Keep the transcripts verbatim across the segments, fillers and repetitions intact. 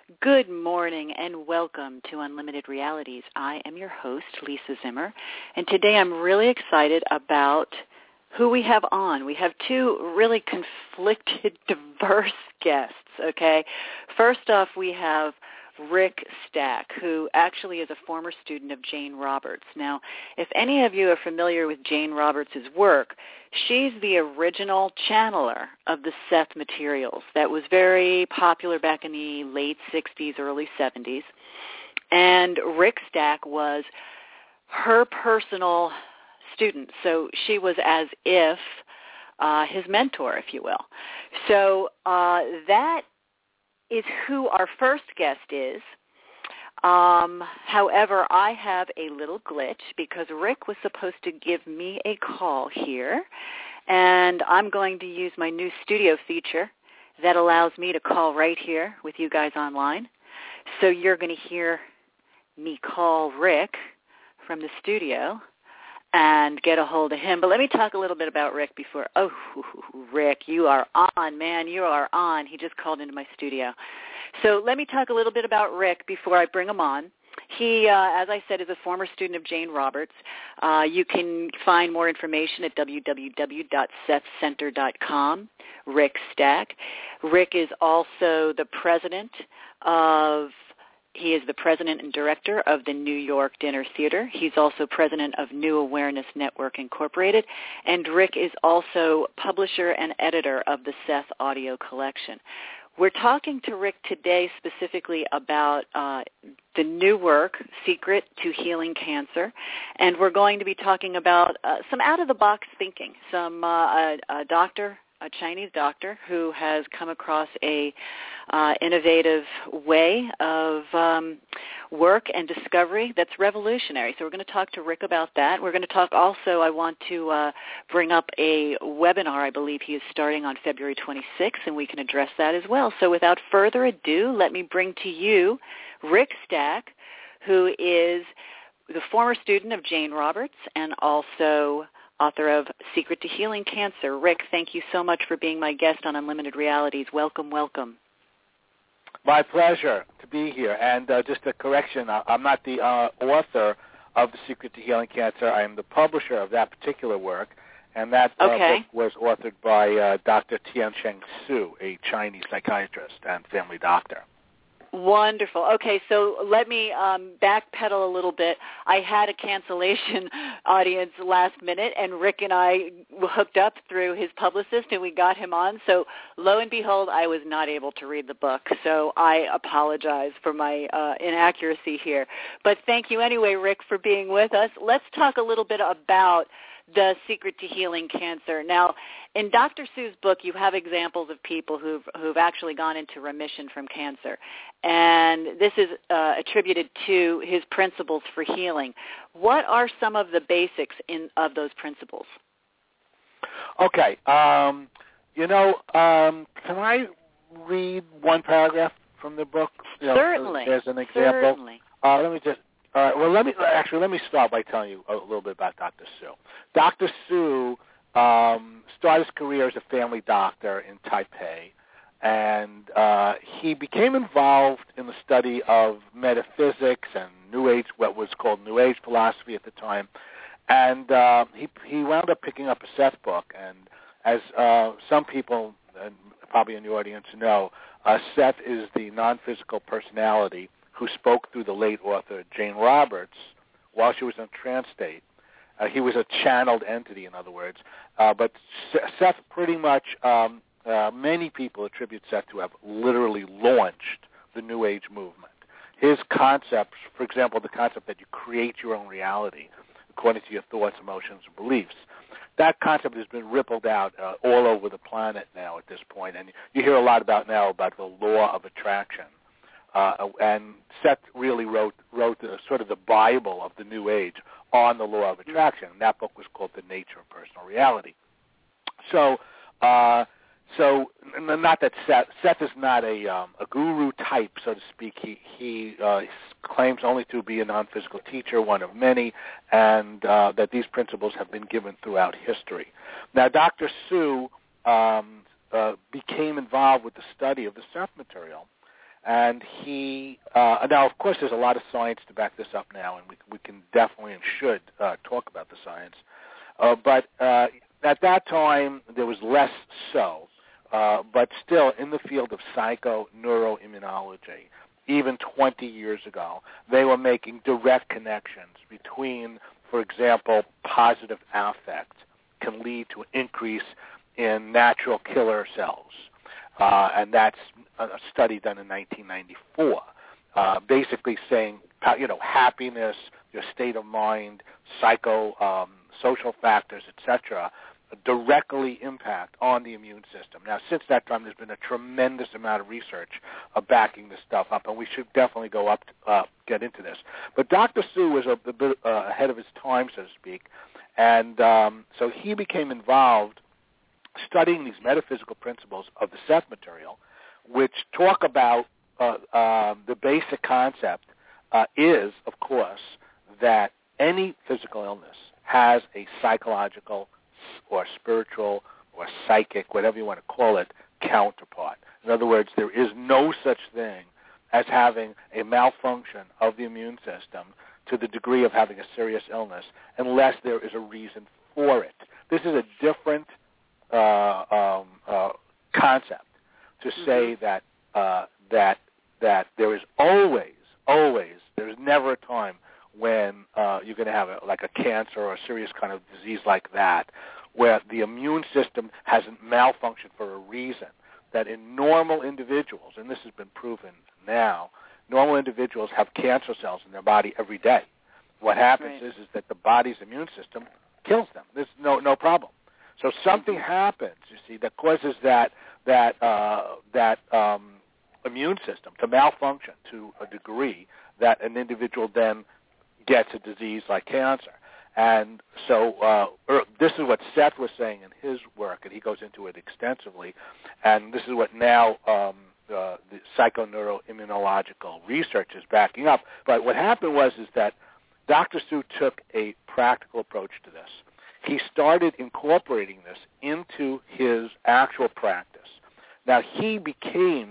Good morning and welcome to Unlimited Realities. I am your host, Lisa Zimmer, and today I'm really excited about who we have on. We have two really conflicted, diverse guests, okay? First off, we have Rick Stack, who actually is a former student of Jane Roberts. Now, if any of you are familiar with Jane Roberts' work, she's the original channeler of the Seth materials that was very popular back in the late sixties, early seventies. And Rick Stack was her personal student, so she was as if uh, his mentor, if you will. So uh, that is who our first guest is. Um, however, I have a little glitch because Rick was supposed to give me a call here, and I'm going to use my new studio feature that allows me to call right here with you guys online. So you're going to hear me call Rick from the studio and get a hold of him. But let me talk a little bit about Rick before. Oh, Rick, you are on, man. You are on. He just called into my studio. So let me talk a little bit about Rick before I bring him on. He, uh, as I said, is a former student of Jane Roberts. Uh, you can find more information at w w w dot seth center dot com, Rick Stack. Rick is also the president of He is the president and director of the New York Dinner Theater. He's also president of New Awareness Network Incorporated. And Rick is also publisher and editor of the Seth Audio Collection. We're talking to Rick today specifically about uh, the new work, Secret to Healing Cancer. And we're going to be talking about uh, some out-of-the-box thinking, some uh, a, a doctor, a Chinese doctor who has come across a uh, innovative way of um, work and discovery that's revolutionary. So we're going to talk to Rick about that. We're going to talk also, I want to uh, bring up a webinar I believe he is starting on February twenty-sixth, and we can address that as well. So without further ado, let me bring to you Rick Stack, who is the former student of Jane Roberts and also author of Secret to Healing Cancer. Rick, thank you so much for being my guest on Unlimited Realities. Welcome, welcome. My pleasure to be here. And uh, just a correction, I'm not the uh, author of The Secret to Healing Cancer. I am the publisher of that particular work, and that uh, okay. book was authored by uh, Doctor Tiancheng Su, a Chinese psychiatrist and family doctor. Wonderful. Okay, so let me um, backpedal a little bit. I had a cancellation audience last minute, and Rick and I hooked up through his publicist, and we got him on. So lo and behold, I was not able to read the book. So I apologize for my uh, inaccuracy here. But thank you anyway, Rick, for being with us. Let's talk a little bit about The Secret to Healing Cancer. Now, in Doctor Su's book, you have examples of people who've, who've actually gone into remission from cancer, and this is uh, attributed to his principles for healing. What are some of the basics in, of those principles? Okay. Um, you know, um, can I read one paragraph from the book? You know, Certainly. As an example. Certainly. Uh, let me just All right. Well, let me actually let me start by telling you a little bit about Doctor Su. Doctor Su um, started his career as a family doctor in Taipei, and uh, he became involved in the study of metaphysics and New Age, what was called New Age philosophy at the time, and uh, he he wound up picking up a Seth book. And as uh, some people, and probably in the audience, know, uh, Seth is the non-physical personality who spoke through the late author Jane Roberts while she was in a trance state. Uh, he was a channeled entity, in other words. Uh, but Seth pretty much, um, uh, many people attribute Seth to have literally launched the New Age movement. His concepts, for example, the concept that you create your own reality according to your thoughts, emotions, and beliefs, that concept has been rippled out uh, all over the planet now at this point. And you hear a lot about now about the law of attraction. Uh, and Seth really wrote wrote the, sort of the Bible of the New Age on the law of attraction. And that book was called The Nature of Personal Reality. So, uh, so not that Seth, Seth is not a um, a guru type, so to speak. He he uh, claims only to be a non-physical teacher, one of many, and uh, that these principles have been given throughout history. Now, Doctor Su um, uh, became involved with the study of the Seth material. And he, uh, now of course there's a lot of science to back this up now, and we, we can definitely and should uh, talk about the science. Uh, but uh, at that time there was less so, uh, but still in the field of psychoneuroimmunology, even twenty years ago, they were making direct connections between, for example, positive affect can lead to an increase in natural killer cells. Uh, and that's a study done in nineteen ninety-four, uh, basically saying, you know, happiness, your state of mind, psycho, um, social factors, et cetera, directly impact on the immune system. Now, since that time, there's been a tremendous amount of research uh, backing this stuff up, and we should definitely go up, to, uh, get into this. But Doctor Su was a, a bit uh, ahead of his time, so to speak, and um, so he became involved studying these metaphysical principles of the Seth material, which talk about uh, uh, the basic concept uh, is, of course, that any physical illness has a psychological or spiritual or psychic, whatever you want to call it, counterpart. In other words, there is no such thing as having a malfunction of the immune system to the degree of having a serious illness unless there is a reason for it. This is a different Uh, um, uh, concept to say mm-hmm. that uh, that that there is always, always, there is never a time when uh, you're going to have a, like a cancer or a serious kind of disease like that, where the immune system hasn't malfunctioned for a reason. That in normal individuals, and this has been proven now, normal individuals have cancer cells in their body every day. What happens right. is is that the body's immune system kills them. There's no no problem. So something happens, you see, that causes that that uh, that um, immune system to malfunction to a degree that an individual then gets a disease like cancer. And so uh, er, this is what Seth was saying in his work, and he goes into it extensively. And this is what now um, uh, the psychoneuroimmunological research is backing up. But what happened was is that Doctor Su took a practical approach to this. He started incorporating this into his actual practice. Now, he became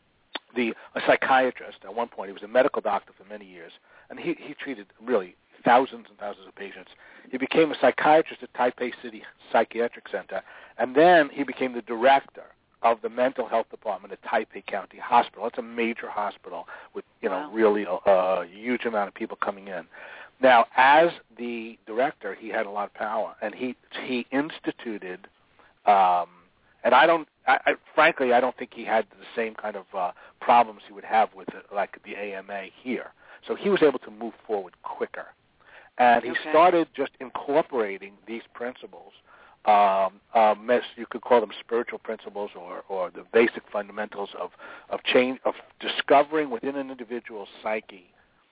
the a psychiatrist at one point. He was a medical doctor for many years, and he, he treated really thousands and thousands of patients. He became a psychiatrist at Taipei City Psychiatric Center, and then he became the director of the mental health department at Taipei County Hospital. It's a major hospital with, you know, wow. really a, a huge amount of people coming in. Now, as the director, he had a lot of power, and he he instituted, um, and I don't, I, I, frankly, I don't think he had the same kind of uh, problems he would have with it, like the A M A here. So he was able to move forward quicker, and he okay. started just incorporating these principles. Um, um, you could call them spiritual principles, or, or the basic fundamentals of of change, of discovering within an individual's psyche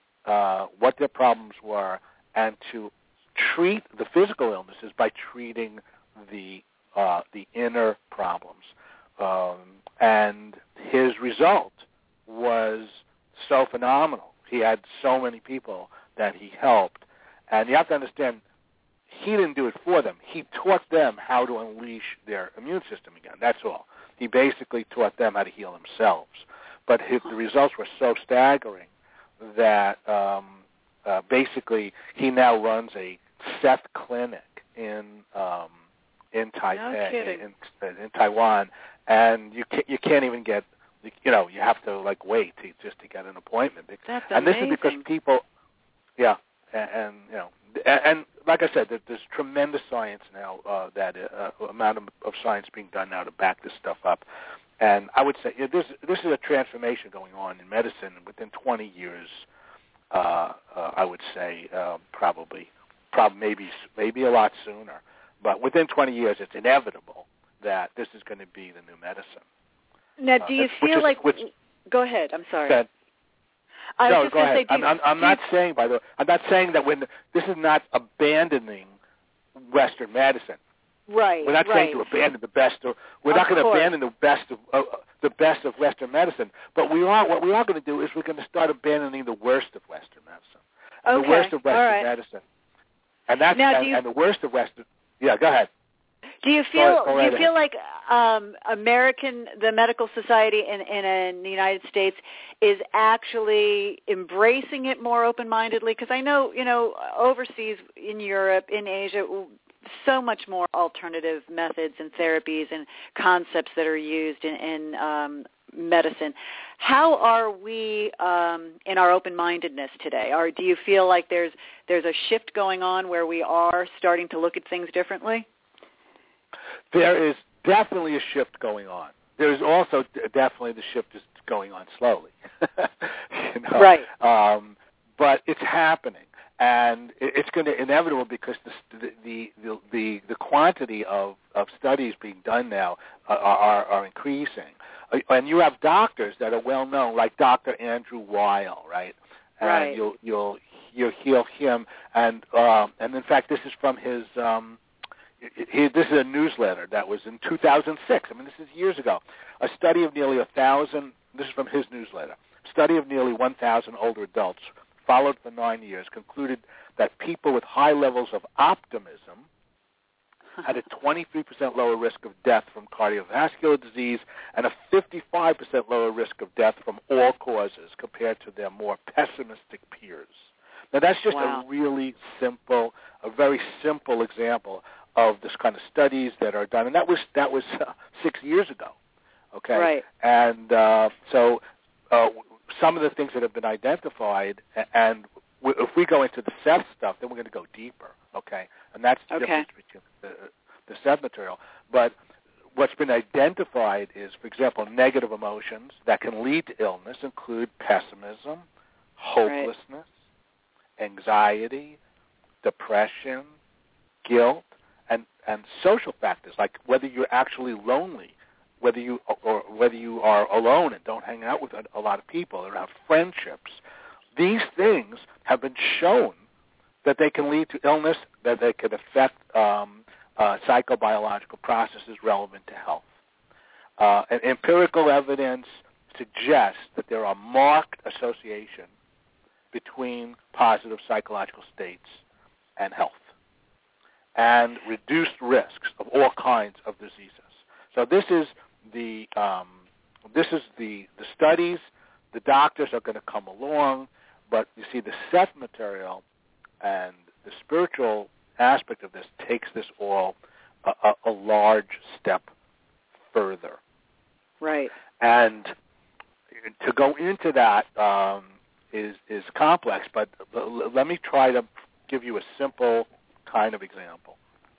Uh, what their problems were, and to treat the physical illnesses by treating the uh, the inner problems. Um, and his result was so phenomenal. He had so many people that he helped. And you have to understand, he didn't do it for them. He taught them how to unleash their immune system again. That's all. He basically taught them how to heal themselves. But his, the results were so staggering that um, uh, basically he now runs a Seth clinic in um, in Taipei, no in, in Taiwan, and you can't, you can't even get, you know, you have to like wait to, just to get an appointment. That's and amazing. this is because people, yeah, and, and you know, and, and like I said, there's tremendous science now, uh, that uh, amount of, of science being done now to back this stuff up. And I would say, you know, this this is a transformation going on in medicine within twenty years. Uh, uh, I would say uh, probably, probably maybe maybe a lot sooner, but within twenty years, it's inevitable that this is going to be the new medicine. Now, do you uh, feel is, like? Which, go ahead. I'm sorry. That, I was no, just go ahead. Say, I'm, you, I'm, I'm not you, saying, by the way, I'm not saying that when this is not abandoning Western medicine. Right. We're not right. saying to abandon the best. Of, we're of not going to course. abandon the best of uh, the best of Western medicine. But we are. What we are going to do is we're going to start abandoning the worst of Western medicine. Okay. The worst of Western All right. medicine. And that's now, and, do you, and the worst of Western. Yeah. Go ahead. Do you feel go, go do right you feel ahead. like um, American the medical society in, in, in the United States is actually embracing it more open-mindedly? Because I know you know overseas in Europe, in Asia, so much more alternative methods and therapies and concepts that are used in, in um, medicine. How are we um, in our open-mindedness today? Or do you feel like there's there's a shift going on where we are starting to look at things differently? There is definitely a shift going on. There is also definitely the shift is going on slowly. you know? Right. Um, but it's happening, and it's going to inevitable because the the the the, the quantity of, of studies being done now are, are, are increasing. And you have doctors that are well known, like Doctor Andrew Weil, right? And right. you'll you'll you'll hear him, and um, and in fact, this is from his. Um, He, this is a newsletter that was in two thousand six. I mean, this is years ago. A study of nearly a thousand, this is from his newsletter, study of nearly one thousand older adults followed for nine years concluded that people with high levels of optimism had a twenty-three percent lower risk of death from cardiovascular disease and a fifty-five percent lower risk of death from all causes compared to their more pessimistic peers. Now, that's just wow. a really simple, a very simple example of this kind of studies that are done, and that was that was uh, six years ago, okay? Right. And uh, so uh, some of the things that have been identified, and w- if we go into the S E F stuff, then we're going to go deeper, okay? And that's the okay. difference between the, the S E F material. But what's been identified is, for example, negative emotions that can lead to illness include pessimism, hopelessness, right. anxiety, depression, guilt, and, and social factors like whether you're actually lonely, whether you or whether you are alone and don't hang out with a, a lot of people or have friendships. These things have been shown that they can lead to illness, that they can affect um, uh, psychobiological processes relevant to health. Uh, and empirical evidence suggests that there are marked associations between positive psychological states and health, and reduced risks of all kinds of diseases. So this is the um, this is the, the studies. The doctors are going to come along, but you see the S E F material and the spiritual aspect of this takes this all a, a, a large step further. Right. And to go into that um, is is complex, but let me try to give you a simple kind of example.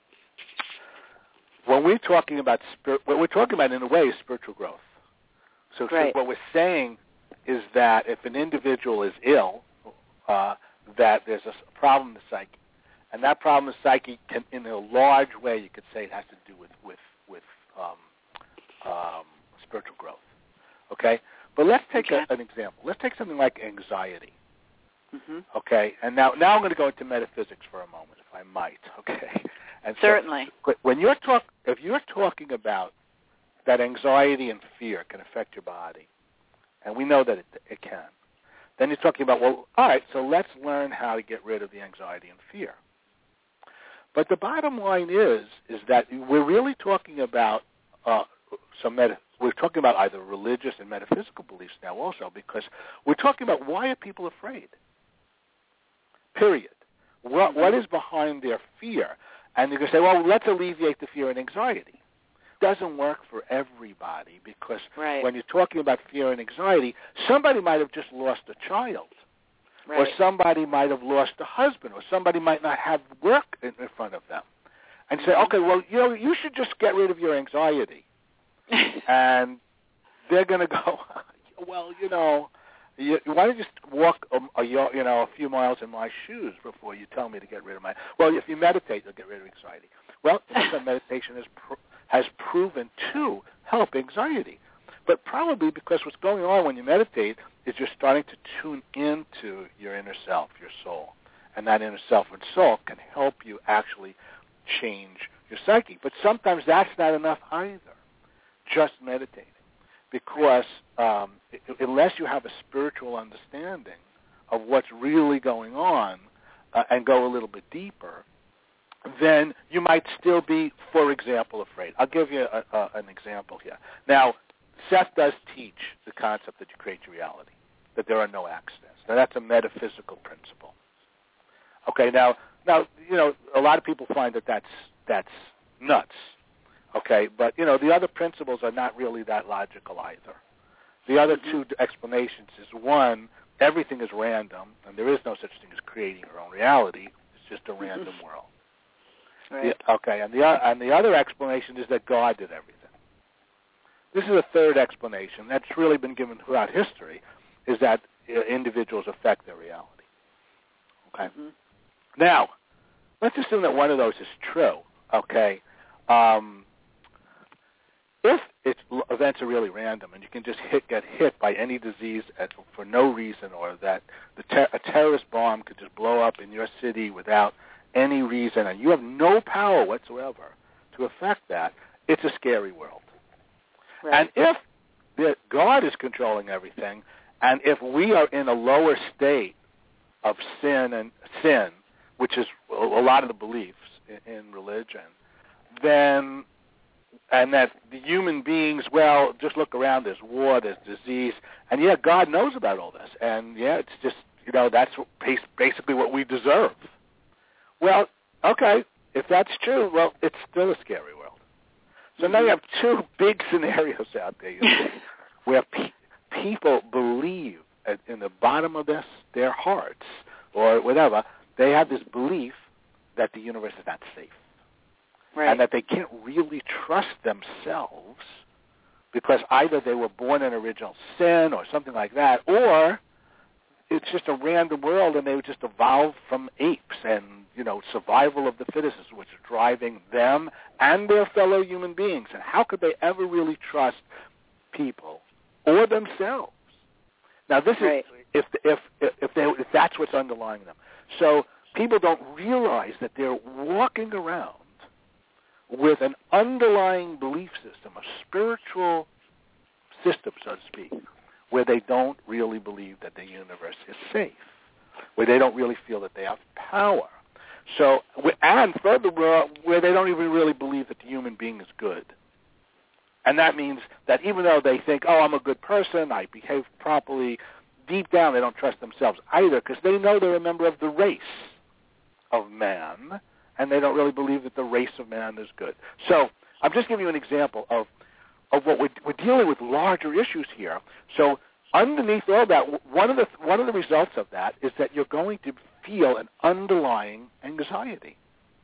When we're talking about spirit, what we're talking about in a way is spiritual growth. So, right. so what we're saying is that if an individual is ill, uh, that there's a problem in the psyche, and that problem in the psyche can, in a large way, you could say it has to do with with with um, um, spiritual growth. Okay, but let's take okay. a, an example. Let's take something like anxiety. Mm-hmm. Okay, and now now I'm going to go into metaphysics for a moment, if I might. Okay, and certainly. So when you're talk, if you're talking about that anxiety and fear can affect your body, and we know that it, it can, then you're talking about, well, all right, so let's learn how to get rid of the anxiety and fear. But the bottom line is is that we're really talking about uh, some meta. We're talking about either religious and metaphysical beliefs now also, because we're talking about why are people afraid. Period. What, what is behind their fear? And you can say, well, let's alleviate the fear and anxiety. Doesn't work for everybody because right. when you're talking about fear and anxiety, somebody might have just lost a child, right. or somebody might have lost a husband, or somebody might not have work in, in front of them, and say, okay, well, you know, you should just get rid of your anxiety, and they're going to go, well, you know. You, why don't you just walk a, a you know a few miles in my shoes before you tell me to get rid of my? Well, if you meditate, you'll get rid of anxiety. Well, meditation has pr- has proven to help anxiety, but probably because what's going on when you meditate is you're starting to tune into your inner self, your soul, and that inner self and soul can help you actually change your psyche. But sometimes that's not enough either. Just meditating. Because um, unless you have a spiritual understanding of what's really going on uh, and go a little bit deeper, then you might still be, for example, afraid. I'll give you a, a, an example here. Now, Seth does teach the concept that you create your reality, that there are no accidents. Now, that's a metaphysical principle. Okay, now, now you know, a lot of people find that that's, that's nuts. Okay, but, you know, the other principles are not really that logical either. The other two explanations is, one, everything is random, and there is no such thing as creating your own reality. It's just a random world. Right. The, okay, and the, and the other explanation is that God did everything. This is a third explanation that's really been given throughout history, is that uh, individuals affect their reality. Okay. Mm-hmm. Now, let's assume that one of those is true. Okay. Um, if it's, events are really random and you can just hit, get hit by any disease at, for no reason, or that the ter- a terrorist bomb could just blow up in your city without any reason, and you have no power whatsoever to affect that, it's a scary world. Right. And if the, God is controlling everything, and if we are in a lower state of sin and sin, which is a lot of the beliefs in, in religion, then, and that the human beings, well, just look around, there's war, there's disease, and yeah, God knows about all this, and yeah, it's just, you know, that's basically what we deserve. Well, okay, if that's true, well, it's still a scary world. So mm-hmm. now you have two big scenarios out there, you know, where pe- people believe at, in the bottom of their, their hearts, or whatever, they have this belief that the universe is not safe. Right. And that they can't really trust themselves because either they were born in original sin or something like that, or it's just a random world and they just evolved from apes, and, you know, survival of the fittest is what's driving them and their fellow human beings. And how could they ever really trust people or themselves? Now, this right. is if if if, they, if that's what's underlying them. So people don't realize that they're walking around with an underlying belief system, a spiritual system, so to speak, where they don't really believe that the universe is safe, where they don't really feel that they have power. So, and furthermore, where they don't even really believe that the human being is good. And that means that even though they think, oh, I'm a good person, I behave properly, deep down they don't trust themselves either, because they know they're a member of the race of man, and they don't really believe that the race of man is good. So I'm just giving you an example of, of what we're, we're dealing with larger issues here. So underneath all that, one of the one of the results of that is that you're going to feel an underlying anxiety,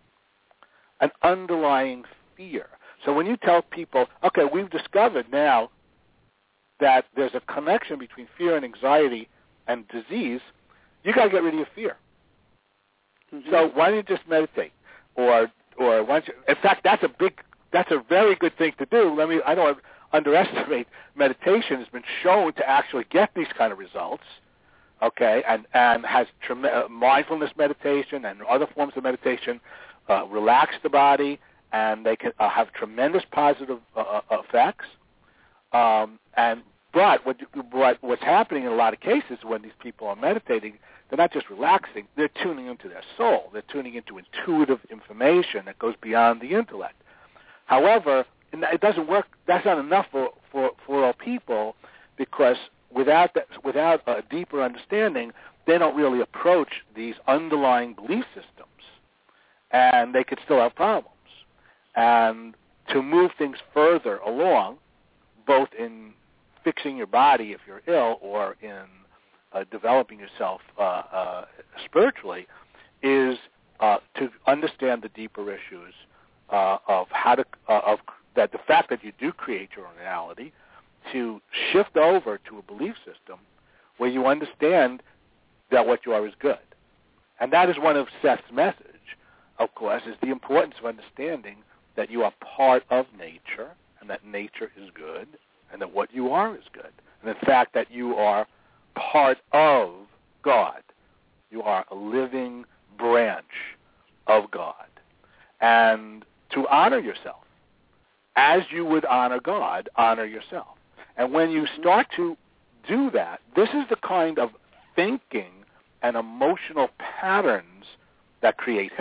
an underlying fear. So when you tell people, okay, we've discovered now that there's a connection between fear and anxiety and disease, you got to get rid of your fear. Mm-hmm. So why don't you just meditate? Or, or once you, in fact, that's a big, that's a very good thing to do. Let me, I don't underestimate meditation. Has been shown to actually get these kind of results, okay, and and has trem- uh, mindfulness meditation and other forms of meditation uh, relax the body, and they can uh, have tremendous positive uh, effects. Um, and but what, what what's happening in a lot of cases when these people are meditating, they're not just relaxing, they're tuning into their soul. They're tuning into intuitive information that goes beyond the intellect. However, it doesn't work. That's not enough for, for, for all people, because without that, without a deeper understanding, they don't really approach these underlying belief systems, and they could still have problems. And to move things further along, both in fixing your body if you're ill or in Uh, developing yourself uh, uh, spiritually, is uh, to understand the deeper issues uh, of how to uh, of that the fact that you do create your own reality, to shift over to a belief system where you understand that what you are is good, and that is one of Seth's message, of course, is the importance of understanding that you are part of nature and that nature is good, and that what you are is good, and the fact that you are part of God. You are a living branch of God. And to honor yourself, as you would honor God, honor yourself. And when you start to do that, this is the kind of thinking and emotional patterns that create health.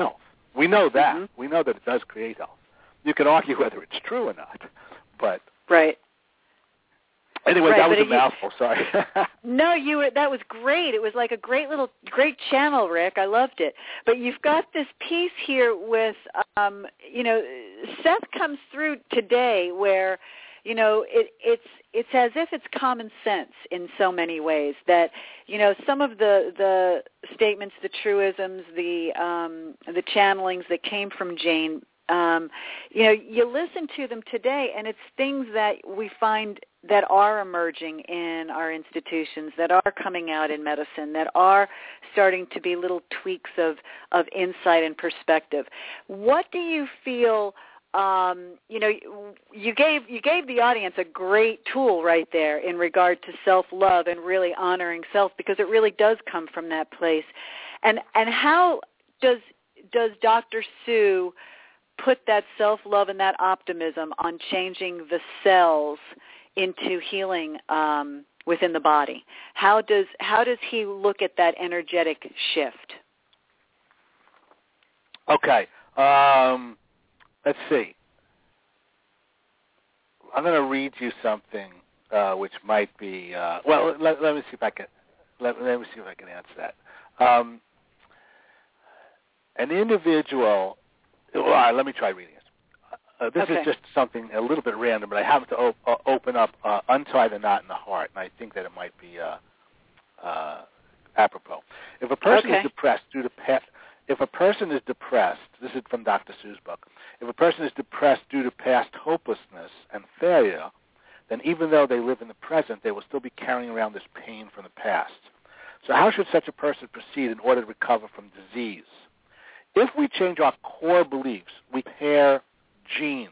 We know that. Mm-hmm. We know that it does create health. You can argue whether it's true or not, but right. Anyway, right, that was a you, mouthful. Sorry. no, you were. That was great. It was like a great little, great channel, Rick. I loved it. But you've got this piece here with, um, you know, Seth comes through today where, you know, it, it's it's as if it's common sense in so many ways that, you know, some of the the statements, the truisms, the um, the channelings that came from Jane. Um, you know, you listen to them today, and it's things that we find that are emerging in our institutions, that are coming out in medicine, that are starting to be little tweaks of, of insight and perspective. What do you feel? Um, you know, you gave you gave the audience a great tool right there in regard to self-love and really honoring self, because it really does come from that place. And and how does does Doctor Sue put that self-love and that optimism on changing the cells into healing um, within the body? How does how does he look at that energetic shift? Okay. Um, let's see. I'm going to read you something uh, which might be uh, well. Let, let me see if I can. Let, let me see if I can answer that. Um, an individual. All right, let me try reading it. Uh, this okay. is just something a little bit random, but I happen to op- uh, open up uh, Untie the Knot in the Heart, and I think that it might be uh, uh, apropos. If a person okay. is depressed due to past, if a person is depressed, this is from Doctor Sue's book. If a person is depressed due to past hopelessness and failure, then even though they live in the present, they will still be carrying around this pain from the past. So how should such a person proceed in order to recover from disease? If we change our core beliefs, we repair genes.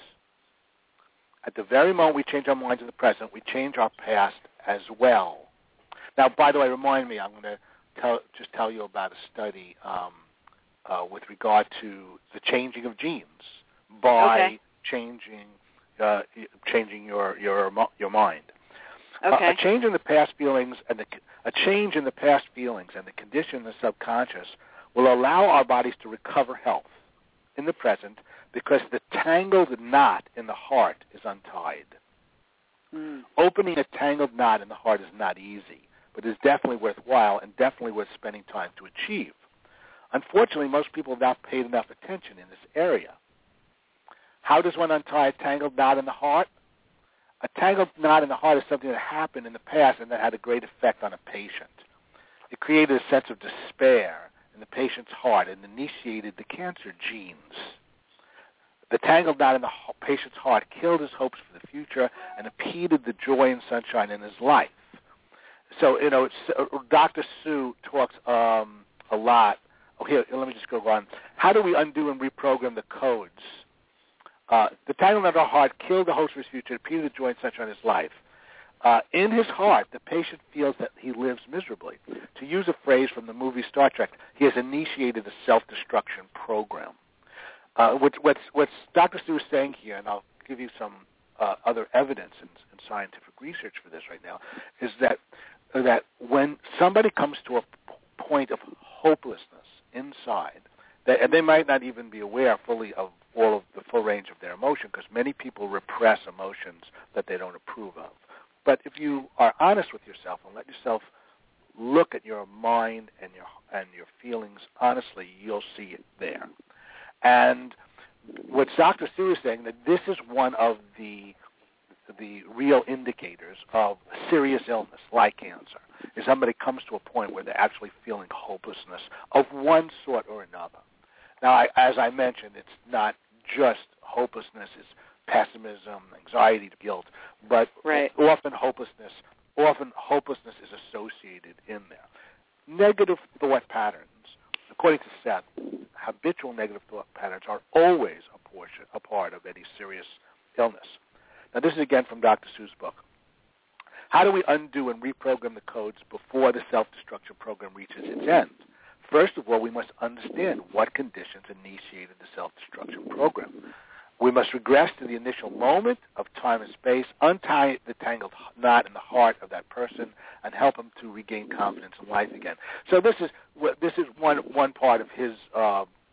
At the very moment we change our minds in the present, we change our past as well. Now, by the way, remind me, I'm going to tell, just tell you about a study um, uh, with regard to the changing of genes by okay. changing uh, changing your your your mind. Okay. Uh, a change in the past feelings and the a change in the past feelings and the condition in the subconscious will allow our bodies to recover health in the present, because the tangled knot in the heart is untied. Mm. Opening a tangled knot in the heart is not easy, but is definitely worthwhile and definitely worth spending time to achieve. Unfortunately, most people have not paid enough attention in this area. How does one untie a tangled knot in the heart? A tangled knot in the heart is something that happened in the past and that had a great effect on a patient. It created a sense of despair in the patient's heart and initiated the cancer genes. The tangled knot in the patient's heart killed his hopes for the future and impeded the joy and sunshine in his life. So, you know, it's, uh, Doctor Sue talks um, a lot. Oh, here, let me just go on. How do we undo and reprogram the codes? Uh, the tangled knot in the heart killed the hopes for his future, impeded the joy and sunshine in his life. Uh, in his heart, the patient feels that he lives miserably. To use a phrase from the movie Star Trek, he has initiated a self-destruction program. Uh, what, what's, what's Doctor Sue is saying here, and I'll give you some uh, other evidence and, and scientific research for this right now, is that that when somebody comes to a p- point of hopelessness inside, that, and they might not even be aware fully of all of the full range of their emotion, because many people repress emotions that they don't approve of. But if you are honest with yourself and let yourself look at your mind and your and your feelings honestly, you'll see it there. And what Doctor Sue is saying, that this is one of the the real indicators of serious illness, like cancer, is somebody comes to a point where they're actually feeling hopelessness of one sort or another. Now, I, as I mentioned, it's not just hopelessness; it's pessimism, anxiety, guilt, but right. often hopelessness, often hopelessness is associated in there. Negative thought patterns, according to Seth, habitual negative thought patterns are always a portion, a part of any serious illness. Now, this is again from Doctor Sue's book. How do we undo and reprogram the codes before the self-destruction program reaches its end? First of all, we must understand what conditions initiated the self-destruction program. We must regress to the initial moment of time and space, untie the tangled knot in the heart of that person, and help him to regain confidence in life again. So this is this is one one part of his uh,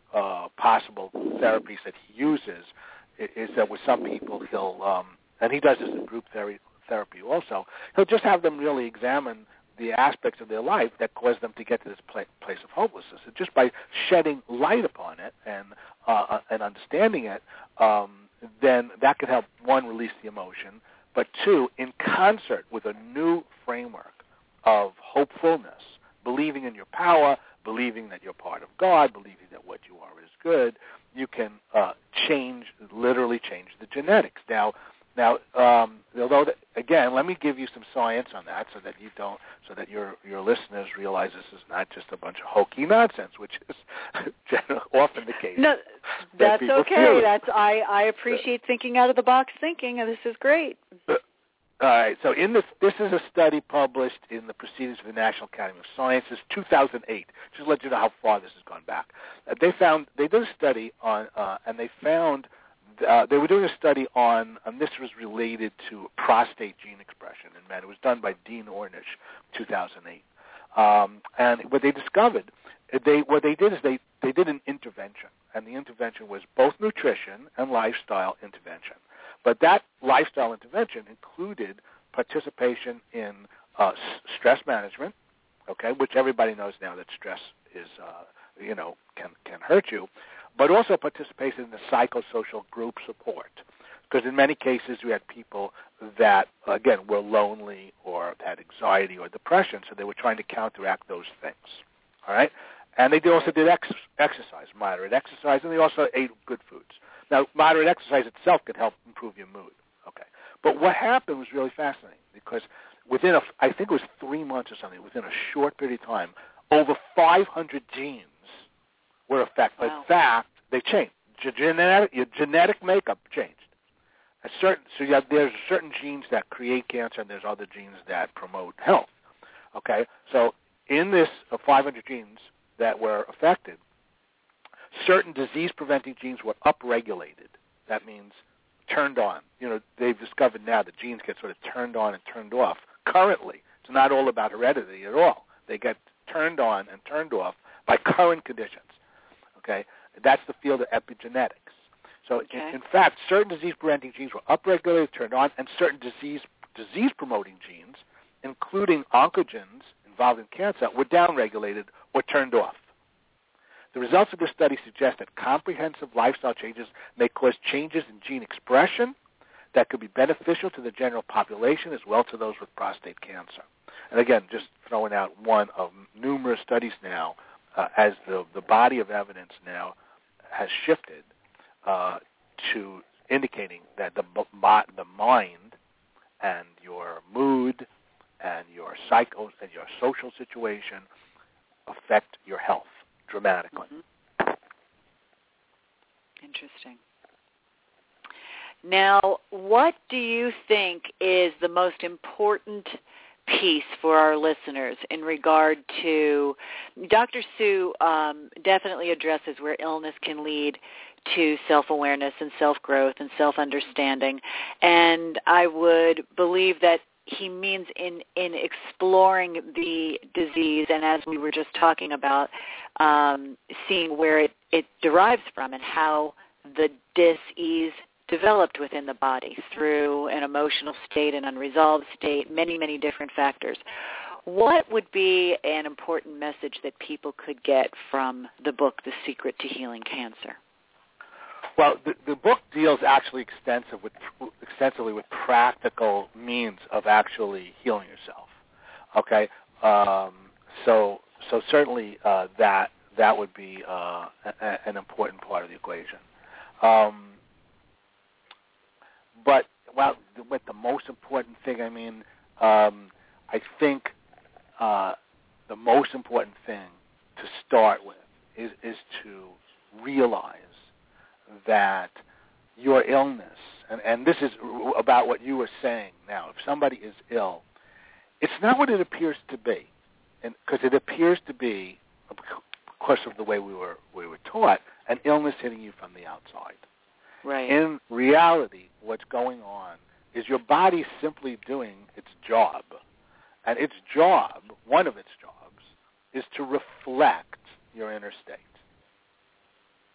uh, possible therapies that he uses is, is that with some people he'll, um, and he does this in group therapy, therapy also, he'll just have them really examine the aspects of their life that cause them to get to this pla- place of hopelessness. And just by shedding light upon it and uh, and understanding it, um, then that could help, one, release the emotion, but two, in concert with a new framework of hopefulness, believing in your power, believing that you're part of God, believing that what you are is good, you can uh, change, literally change the genetics. Now, Now, um, although the, again, let me give you some science on that, so that you don't, so that your your listeners realize this is not just a bunch of hokey nonsense, which is generally, often the case. No, that that's okay. feel. That's I, I appreciate thinking out of the box thinking, and this is great. All right. So, in this, this is a study published in the Proceedings of the National Academy of Sciences, two thousand eight. Just to let you know how far this has gone back. Uh, they found they did a study on, uh, and they found. Uh, they were doing a study on, and this was related to prostate gene expression in men. It was done by Dean Ornish, two thousand eight. Um, and what they discovered, they what they did is they, they did an intervention, and the intervention was both nutrition and lifestyle intervention. But that lifestyle intervention included participation in uh, s- stress management, okay, which everybody knows now that stress is, uh, you know, can can hurt you, but also participation in the psychosocial group support. Because in many cases we had people that, again, were lonely or had anxiety or depression, so they were trying to counteract those things, all right? And they also did ex- exercise, moderate exercise, and they also ate good foods. Now, moderate exercise itself could help improve your mood, okay? But what happened was really fascinating, because within, a, I think it was three months or something, within a short period of time, over five hundred genes were affected. Wow. In fact, they changed. Your genetic, your genetic makeup changed. A certain, so you have, there's certain genes that create cancer, and there's other genes that promote health. Okay, so in this uh, five hundred genes that were affected, certain disease-preventing genes were upregulated. That means turned on. You know, they've discovered now that genes get sort of turned on and turned off. Currently, it's not all about heredity at all. They get turned on and turned off by current conditions. Okay, that's the field of epigenetics. So, okay. in, in fact, certain disease-preventing genes were upregulated, turned on, and certain disease disease-promoting genes, including oncogenes involved in cancer, were downregulated or turned off. The results of this study suggest that comprehensive lifestyle changes may cause changes in gene expression that could be beneficial to the general population as well to those with prostate cancer. And again, just throwing out one of numerous studies now, uh, as the, the body of evidence now has shifted uh, to indicating that the, the mind and your mood and your psycho and your social situation affect your health dramatically. Mm-hmm. Interesting. Now, what do you think is the most important piece for our listeners in regard to, Doctor Sue um, definitely addresses where illness can lead to self-awareness and self-growth and self-understanding, and I would believe that he means in, in exploring the disease, and as we were just talking about, um, seeing where it, it derives from and how the dis-ease developed within the body through an emotional state, an unresolved state, many, many different factors. What would be an important message that people could get from the book, The Secret to Healing Cancer? Well, the, the book deals actually extensive with, extensively with practical means of actually healing yourself. Okay, um, so so certainly uh, that that would be uh, a, an important part of the equation. Um, but well, with the most important thing, I mean, um, I think uh, the most important thing to start with is is to realize that your illness, and, and this is about what you were saying now, if somebody is ill, it's not what it appears to be, and because it appears to be, because of the way we were we were taught, an illness hitting you from the outside. Right. In reality, what's going on is your body simply doing its job, and its job, one of its jobs, is to reflect your inner state.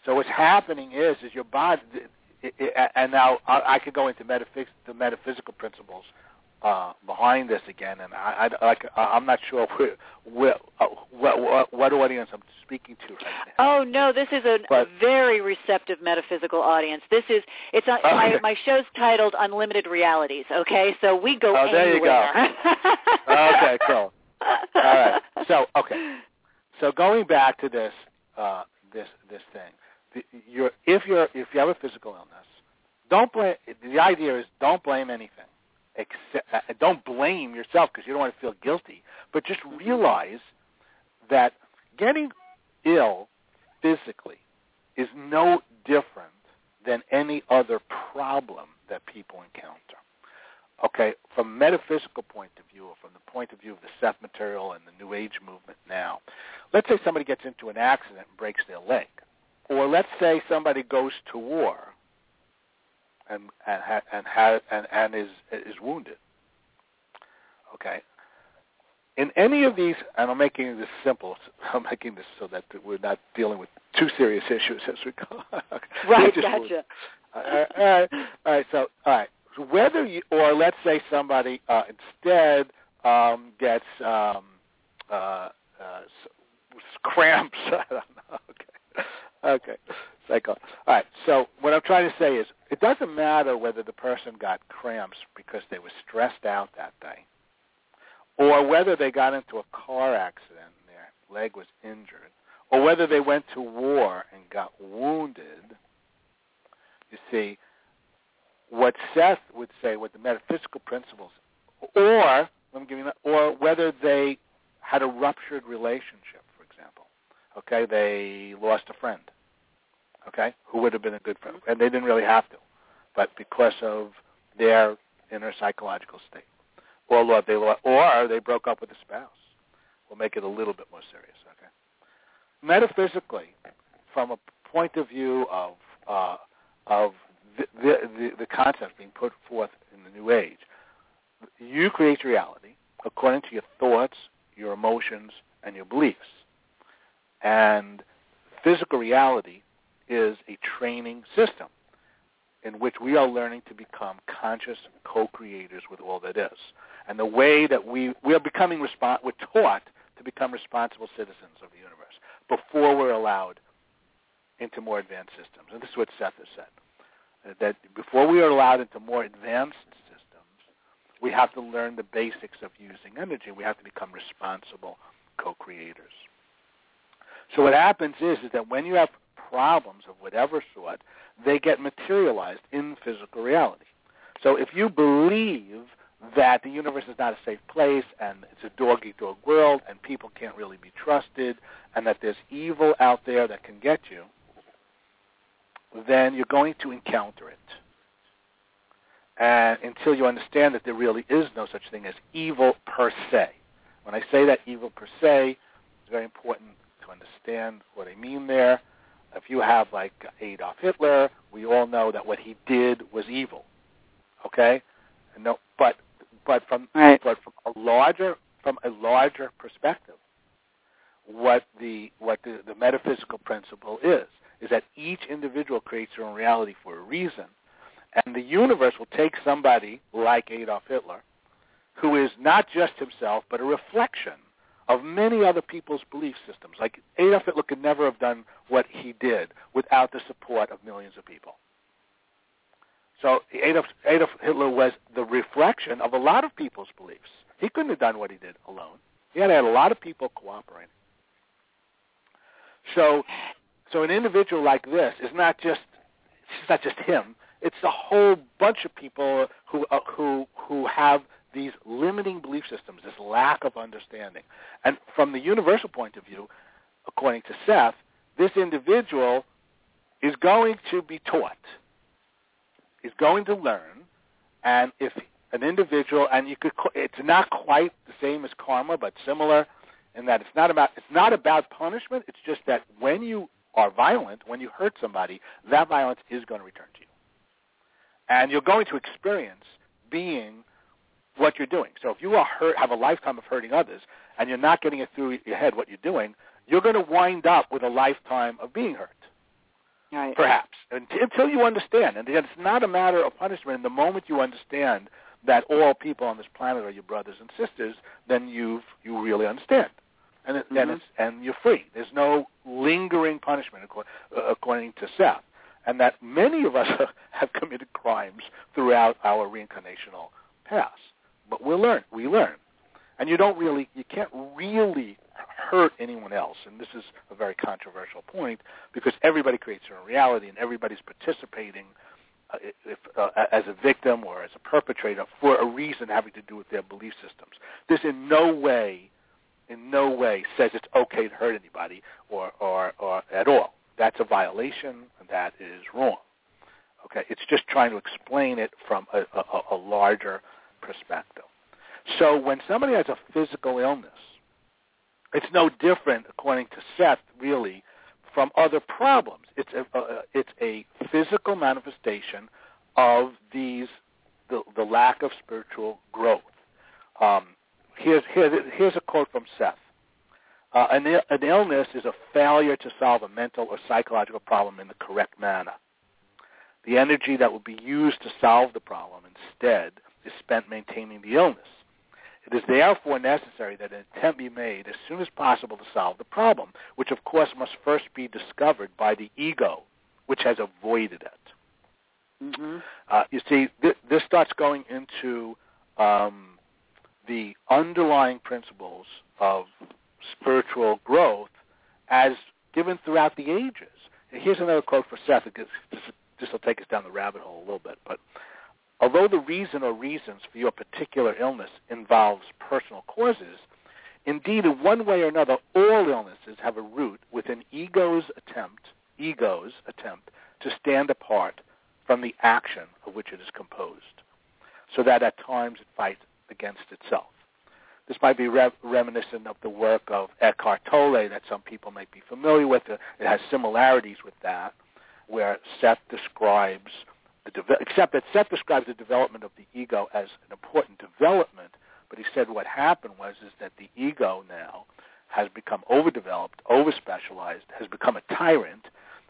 So what's happening is, is your body, it, it, and now I, I could go into metaphys- the metaphysical principles uh, behind this again, and I, I like I'm not sure where, where, uh, what, what, what audience I'm speaking to right now. Oh no, this is a, but, a very receptive metaphysical audience. This is it's a, okay. my my show's titled Unlimited Realities. Okay, so we go oh, there anywhere. You go. Okay, cool. All right. So okay. So going back to this uh, this this thing, the, you're, if you're if you have a physical illness, don't blame. The idea is don't blame anything. Except, uh, don't blame yourself because you don't want to feel guilty, but just realize that getting ill physically is no different than any other problem that people encounter. Okay, from a metaphysical point of view, or from the point of view of the Seth material and the New Age movement now, let's say somebody gets into an accident and breaks their leg, or let's say somebody goes to war and and ha, and, ha, and and is is wounded. Okay, in any of these, and I'm making this simple. I'm making this so that we're not dealing with too serious issues as we go. Right, gotcha. All right, all right, all right. So, all right. So whether you, or let's say somebody uh, instead um, gets um, uh, uh, cramps. I don't know. Okay. Okay. Psycho. All right. So what I'm trying to say is, it doesn't matter whether the person got cramps because they were stressed out that day, or whether they got into a car accident and their leg was injured, or whether they went to war and got wounded. You see, what Seth would say, what the metaphysical principles, or let me give you that, or whether they had a ruptured relationship, for example. Okay, they lost a friend. Okay, who would have been a good friend, and they didn't really have to, but because of their inner psychological state, or Lord, they lost, or they broke up with a spouse. We'll make it a little bit more serious. Okay, metaphysically, from a point of view of uh, of The, the, the concepts being put forth in the New Age, you create reality according to your thoughts, your emotions, and your beliefs. And physical reality is a training system in which we are learning to become conscious co-creators with all that is. And the way that we, we are becoming, respons- we're taught to become responsible citizens of the universe before we're allowed into more advanced systems. And this is what Seth has said. That before we are allowed into more advanced systems, we have to learn the basics of using energy. We have to become responsible co-creators. So what happens is, is that when you have problems of whatever sort, they get materialized in physical reality. So if you believe that the universe is not a safe place and it's a dog-eat-dog world and people can't really be trusted and that there's evil out there that can get you, then you're going to encounter it. And until you understand that there really is no such thing as evil per se. When I say that evil per se, it's very important to understand what I mean there. If you have like Adolf Hitler, we all know that what he did was evil. Okay? And no, but but from right. but from a larger from a larger perspective, what the what the, the metaphysical principle is. is that each individual creates their own reality for a reason. And the universe will take somebody like Adolf Hitler, who is not just himself, but a reflection of many other people's belief systems. Like Adolf Hitler could never have done what he did without the support of millions of people. So Adolf, Adolf Hitler was the reflection of a lot of people's beliefs. He couldn't have done what he did alone. He had to have a lot of people cooperating. So... So an individual like this is not just it's not just him. It's a whole bunch of people who uh, who who have these limiting belief systems, this lack of understanding. And from the universal point of view, according to Seth, this individual is going to be taught, is going to learn, and if an individual, and you could, it's not quite the same as karma, but similar in that it's not about it's not about punishment. It's just that when you are violent, when you hurt somebody, that violence is going to return to you. And you're going to experience being what you're doing. So if you are hurt, have a lifetime of hurting others, and you're not getting it through your head what you're doing, you're going to wind up with a lifetime of being hurt. Right. Perhaps, until you understand. And it's not a matter of punishment. And the moment you understand that all people on this planet are your brothers and sisters, then you've you really understand, and it, mm-hmm. then it's and you're free. There's no lingering punishment, according to Seth, and that many of us have committed crimes throughout our reincarnational past. But we learn. We learn, and you don't really, you can't really hurt anyone else. And this is a very controversial point because everybody creates their own reality, and everybody's participating uh, if, uh, as a victim or as a perpetrator for a reason having to do with their belief systems. This in no way, in no way says it's okay to hurt anybody or, or, or at all. That's a violation, and that is wrong. Okay, it's just trying to explain it from a, a, a larger perspective. So when somebody has a physical illness, it's no different, according to Seth, really, from other problems. It's a, uh, it's a physical manifestation of these the, the lack of spiritual growth. Um, here's, here, here's a quote from Seth. Uh, an, an illness is a failure to solve a mental or psychological problem in the correct manner. The energy that will be used to solve the problem instead is spent maintaining the illness. It is therefore necessary that an attempt be made as soon as possible to solve the problem, which of course must first be discovered by the ego, which has avoided it. Mm-hmm. Uh, you see, th- this starts going into um, the underlying principles of spiritual growth as given throughout the ages. Here's another quote for Seth. This will take us down the rabbit hole a little bit, but although the reason or reasons for your particular illness involves personal causes, indeed, in one way or another, all illnesses have a root within ego's attempt, ego's attempt to stand apart from the action of which it is composed, so that at times it fights against itself. This might be re- reminiscent of the work of Eckhart Tolle that some people might be familiar with. It has similarities with that, where Seth describes The de- except that Seth describes the development of the ego as an important development, but he said what happened was is that the ego now has become overdeveloped, overspecialized, has become a tyrant,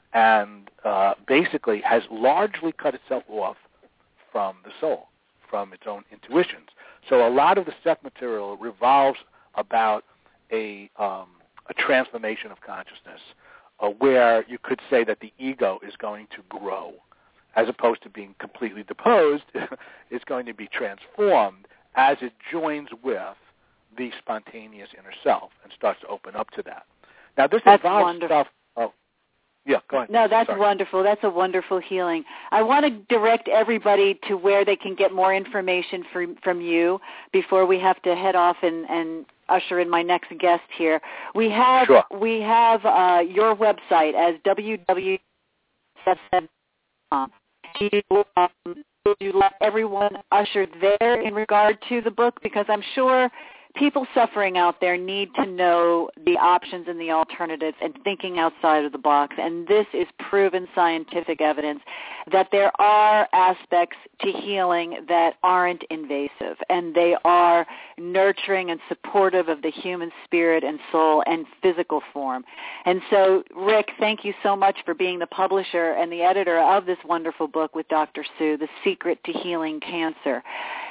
and uh, basically has largely cut itself off from the soul, from its own intuitions. So a lot of the Seth material revolves about a, um, a transformation of consciousness, uh, where you could say that the ego is going to grow. As opposed to being completely deposed, it's going to be transformed as it joins with the spontaneous inner self and starts to open up to that. Now, this That's involves wonderful. stuff. Oh, yeah, go ahead. No, that's Sorry. wonderful. That's a wonderful healing. I want to direct everybody to where they can get more information from, from you before we have to head off and, and usher in my next guest here. We have Sure. we have uh, your website as w w w dot seth dot com. Do you, um, do you let everyone usher there in regard to the book? Because I'm sure people suffering out there need to know the options and the alternatives and thinking outside of the box. And this is proven scientific evidence that there are aspects to healing that aren't invasive, and they are nurturing and supportive of the human spirit and soul and physical form. And so, Rick, thank you so much for being the publisher and the editor of this wonderful book with Doctor Sue, The Secret to Healing Cancer.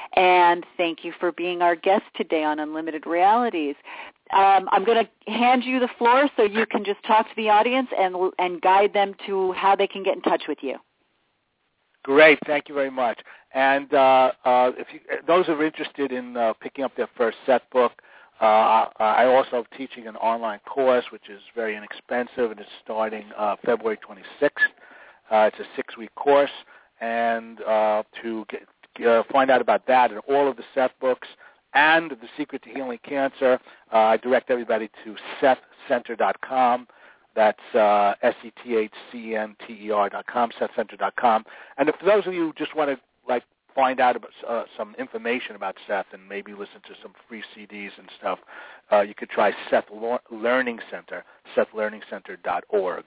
And thank you for being our guest today on Unlimited Realities. Um, I'm going to hand you the floor so you can just talk to the audience and and guide them to how they can get in touch with you. Great, thank you very much. And uh, uh, if you, those who are interested in uh, picking up their first Seth book, uh, I also am teaching an online course, which is very inexpensive, and it's starting uh, February twenty-sixth. Uh, it's a six-week course, and uh, to get Uh, find out about that and all of the Seth books and The Secret to Healing Cancer, uh, I direct everybody to seth center dot com. That's uh, S E T H C E N T E R dot com, seth center dot com. And if those of you just want to like find out about uh, some information about Seth and maybe listen to some free C Ds and stuff, uh, you could try Seth Learning Center, seth learning center dot org.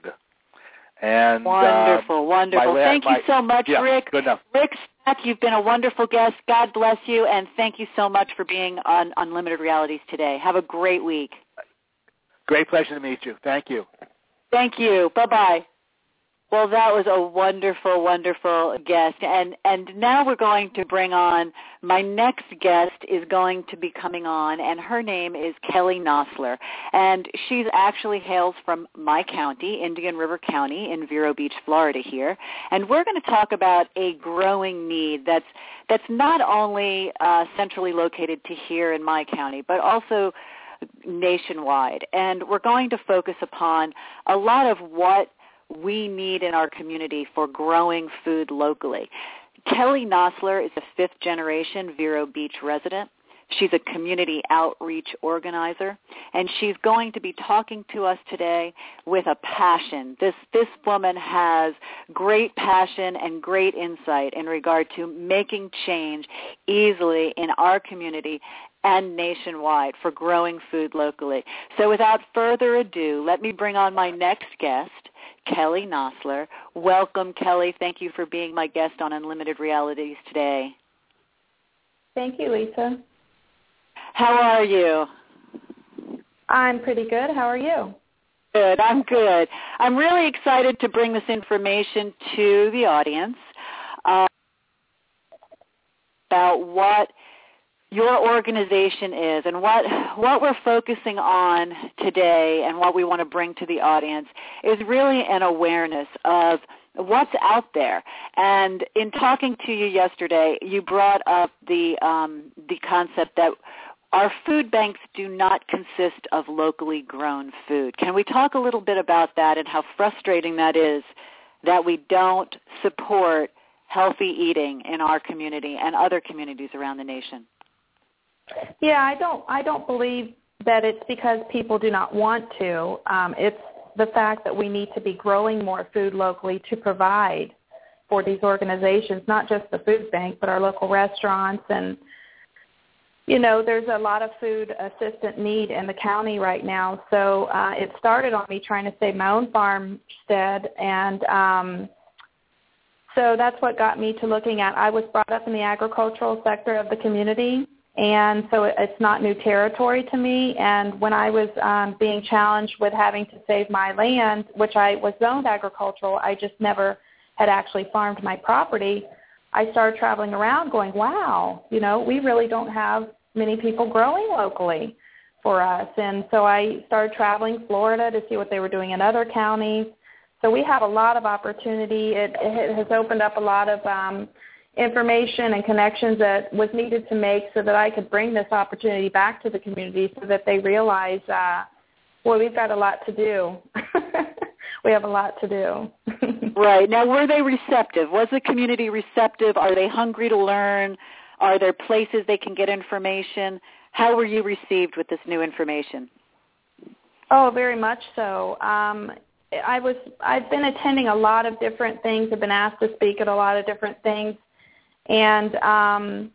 And wonderful, uh, wonderful. my, Thank my, you so much, yeah, Rick. Good enough. Rick Stack, you've been a wonderful guest. God bless you, and thank you so much for being on Unlimited Realities today. Have a great week. Great pleasure to meet you. Thank you. Thank you. Bye-bye. Well, that was a wonderful, wonderful guest. And, and now we're going to bring on, my next guest is going to be coming on, and her name is Kelly Nosler. And she's actually hails from my county, Indian River County in Vero Beach, Florida here. And we're going to talk about a growing need that's, that's not only uh, centrally located to here in my county, but also nationwide. And we're going to focus upon a lot of what we need in our community for growing food locally. Kelly Nosler is a fifth-generation Vero Beach resident. She's a community outreach organizer, and she's going to be talking to us today with a passion. This, this woman has great passion and great insight in regard to making change easily in our community and nationwide for growing food locally. So without further ado, let me bring on my next guest, Kelly Nosler. Welcome, Kelly. Thank you for being my guest on Unlimited Realities today. Thank you, Lisa. How are you? I'm pretty good. How are you? Good. I'm good. I'm really excited to bring this information to the audience uh, about what your organization is and what what we're focusing on today and what we want to bring to the audience is really an awareness of what's out there. And in talking to you yesterday, you brought up the um, the concept that our food banks do not consist of locally grown food. Can we talk a little bit about that and how frustrating that is that we don't support healthy eating in our community and other communities around the nation? Yeah, I don't I don't believe that it's because people do not want to. Um, it's the fact that we need to be growing more food locally to provide for these organizations, not just the food bank, but our local restaurants. And, you know, there's a lot of food assistant need in the county right now. So uh, it started on me trying to save my own farmstead, and um, so that's what got me to looking at. I was brought up in the agricultural sector of the community, and so it's not new territory to me. And when I was um, being challenged with having to save my land, which I was zoned agricultural, I just never had actually farmed my property, I started traveling around going, wow, you know, we really don't have many people growing locally for us. And so I started traveling Florida to see what they were doing in other counties. So we have a lot of opportunity. It, it has opened up a lot of um, information and connections that was needed to make so that I could bring this opportunity back to the community so that they realize, uh, well, we've got a lot to do. We have a lot to do. Right. Now, were they receptive? Was the community receptive? Are they hungry to learn? Are there places they can get information? How were you received with this new information? Oh, very much so. Um, I was, I've been attending a lot of different things. I've been asked to speak at a lot of different things. And um,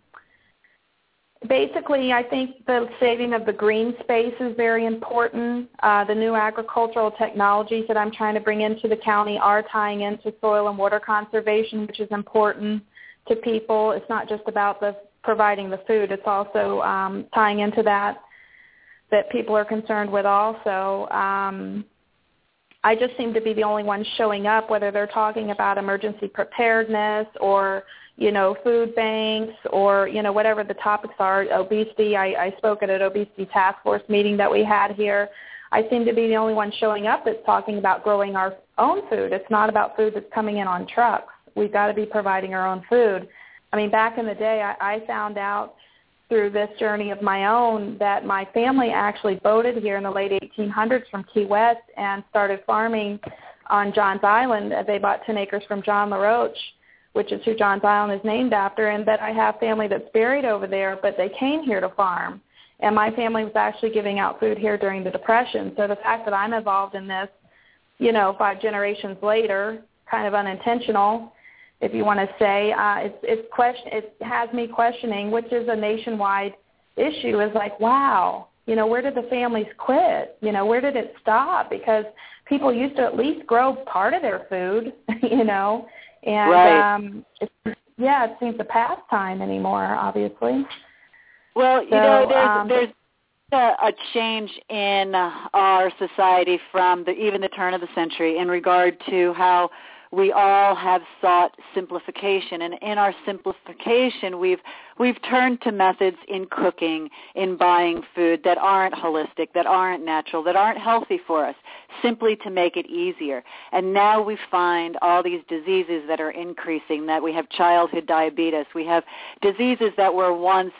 basically, I think the saving of the green space is very important. Uh, the new agricultural technologies that I'm trying to bring into the county are tying into soil and water conservation, which is important to people. It's not just about the providing the food. It's also um, tying into that that people are concerned with also. Um, I just seem to be the only one showing up, whether they're talking about emergency preparedness or, you know, food banks or, you know, whatever the topics are, obesity. I, I spoke at an obesity task force meeting that we had here. I seem to be the only one showing up that's talking about growing our own food. It's not about food that's coming in on trucks. We've got to be providing our own food. I mean, back in the day, I, I found out through this journey of my own that my family actually boated here in the late eighteen hundreds from Key West and started farming on Johns Island. They bought ten acres from John LaRoche, which is who Johns Island is named after, and that I have family that's buried over there, but they came here to farm. And my family was actually giving out food here during the Depression. So the fact that I'm involved in this, you know, five generations later, kind of unintentional, if you want to say, uh, it's, it's question, it has me questioning, which is a nationwide issue, is like, wow, you know, where did the families quit? You know, where did it stop? Because people used to at least grow part of their food, you know, and, right. um, it's, yeah, it seems a pastime anymore, obviously. Well, you so, know, there's, um, there's a, a change in uh, our society from the, even the turn of the century in regard to how we all have sought simplification, and in our simplification, we've we've turned to methods in cooking, in buying food that aren't holistic, that aren't natural, that aren't healthy for us, simply to make it easier. And now we find all these diseases that are increasing, that we have childhood diabetes, we have diseases that were once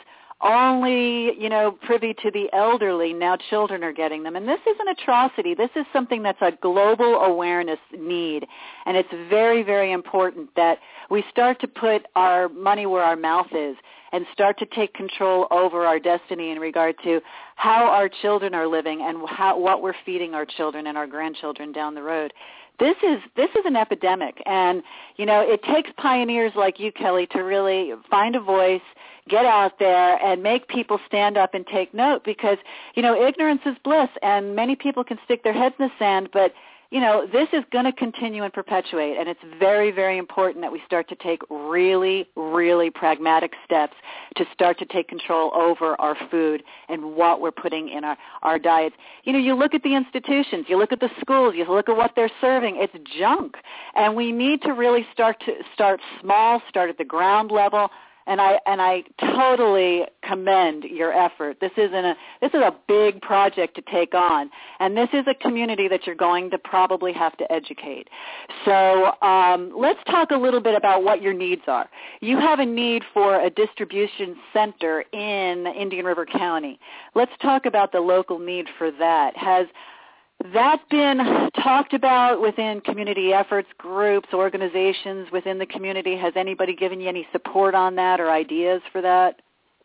only, you know, privy to the elderly. Now children are getting them. And this is an atrocity. This is something that's a global awareness need. And it's very, very important that we start to put our money where our mouth is and start to take control over our destiny in regard to how our children are living and how, what we're feeding our children and our grandchildren down the road. This is this is an epidemic, and, you know, it takes pioneers like you, Kelly, to really find a voice, get out there, and make people stand up and take note because, you know, ignorance is bliss, and many people can stick their heads in the sand, but, you know, this is going to continue and perpetuate, and it's very, very important that we start to take really, really pragmatic steps to start to take control over our food and what we're putting in our, our diets. You know, you look at the institutions, you look at the schools, you look at what they're serving, it's junk, and we need to really start to start small, start at the ground level. And I and I totally commend your effort. This isn't a this is a big project to take on, and this is a community that you're going to probably have to educate. So um, let's talk a little bit about what your needs are. You have a need for a distribution center in Indian River County. Let's talk about the local need for that. Has that been talked about within community efforts, groups, organizations within the community? Has anybody given you any support on that or ideas for that?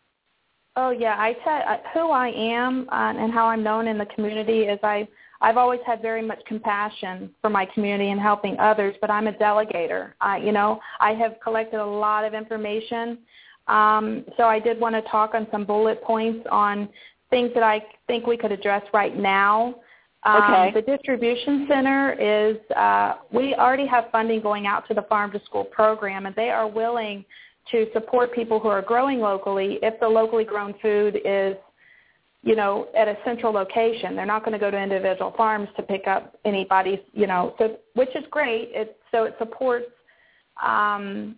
Oh, yeah. I tell who I am uh, and how I'm known in the community is I, I've always had very much compassion for my community and helping others, but I'm a delegator. Uh, you know, I have collected a lot of information, um, so I did want to talk on some bullet points on things that I think we could address right now. Um, okay. The distribution center is, uh, we already have funding going out to the Farm to School program, and they are willing to support people who are growing locally if the locally grown food is, you know, at a central location. They're not going to go to individual farms to pick up anybody's, you know, so, which is great. It, so it supports um,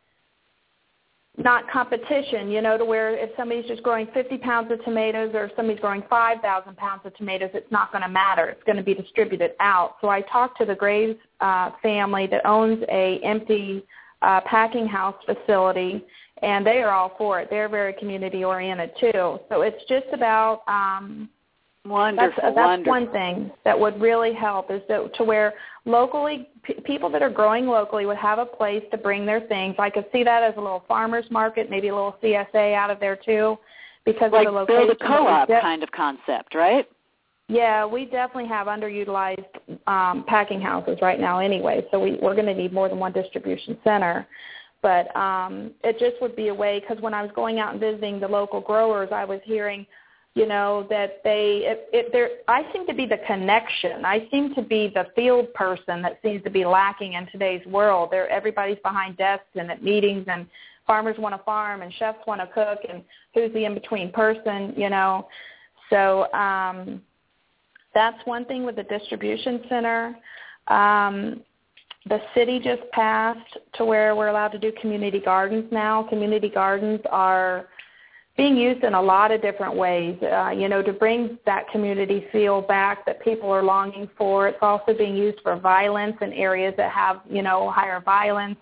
not competition, you know, to where if somebody's just growing fifty pounds of tomatoes or if somebody's growing five thousand pounds of tomatoes, it's not going to matter. It's going to be distributed out. So I talked to the Graves uh, family that owns a empty uh, packing house facility, and they are all for it. They're very community-oriented, too. So it's just about um, wonderful, that's, that's wonderful. one thing that would really help is that, to where locally, p- people that are growing locally would have a place to bring their things. I could see that as a little farmer's market, maybe a little C S A out of there, too, because like of the location. Like build a co-op de- kind of concept, right? Yeah, we definitely have underutilized um, packing houses right now anyway, so we, we're going to need more than one distribution center. But um, it just would be a way, because when I was going out and visiting the local growers, I was hearing, you know, that they, it, it, there, I seem to be the connection. I seem to be the field person that seems to be lacking in today's world. They're, everybody's behind desks and at meetings, and farmers want to farm and chefs want to cook, and who's the in-between person, you know. So um, that's one thing with the distribution center. Um, the city just passed to where we're allowed to do community gardens now. Community gardens are being used in a lot of different ways, uh, you know, to bring that community feel back that people are longing for. It's also being used for violence in areas that have, you know, higher violence,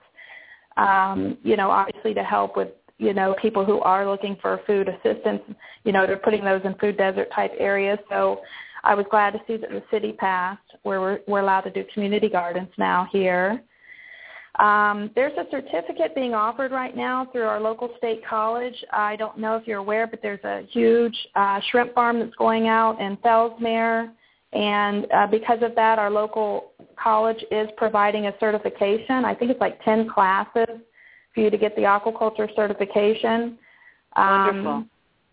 um, you know, obviously to help with, you know, people who are looking for food assistance. You know, they're putting those in food desert type areas. So I was glad to see that the city passed where we're, we're allowed to do community gardens now here. Um, there's a certificate being offered right now through our local state college. I don't know if you're aware, but there's a huge uh, shrimp farm that's going out in Fellsmere, and uh, because of that, our local college is providing a certification. I think it's like ten classes for you to get the aquaculture certification. Wonderful. Um,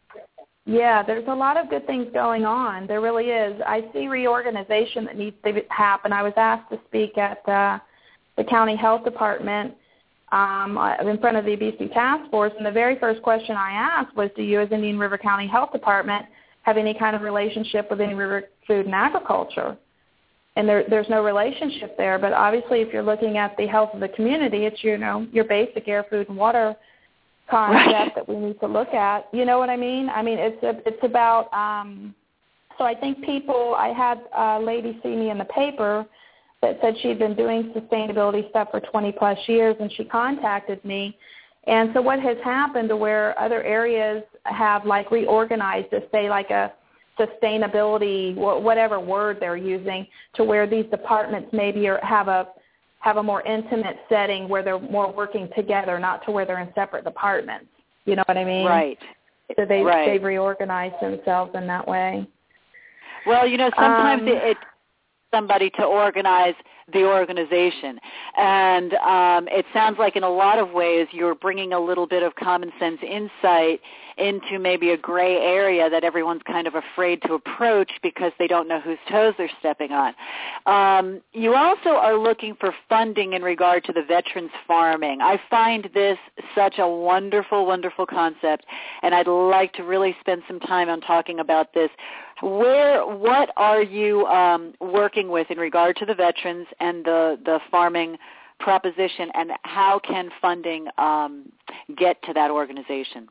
yeah, there's a lot of good things going on. There really is. I see reorganization that needs to happen. I was asked to speak at uh, the county health department um, in front of the obesity task force, and the very first question I asked was, do you as Indian River County Health Department have any kind of relationship with Indian River Food and Agriculture? and there, there's no relationship there. But obviously, if you're looking at the health of the community, it's, you know, your basic air, food, and water concept right. that we need to look at. You know what I mean? I mean, it's a, it's about. Um, so I think people. I had a lady see me in the paper that said she'd been doing sustainability stuff for twenty plus years, and she contacted me. And so what has happened to where other areas have like reorganized to say like a sustainability, whatever word they're using, to where these departments maybe are, have a have a more intimate setting where they're more working together, not to where they're in separate departments. You know what I mean? Right. So they right. they've reorganized themselves in that way. Well, you know, sometimes um, it, it somebody to organize the organization. And um, it sounds like in a lot of ways you're bringing a little bit of common sense insight into maybe a gray area that everyone's kind of afraid to approach because they don't know whose toes they're stepping on. Um, you also are looking for funding in regard to the veterans farming. I find this such a wonderful, wonderful concept, and I'd like to really spend some time on talking about this. Where, what are you um, working with in regard to the veterans and the, the farming proposition, and how can funding um, get to that organization?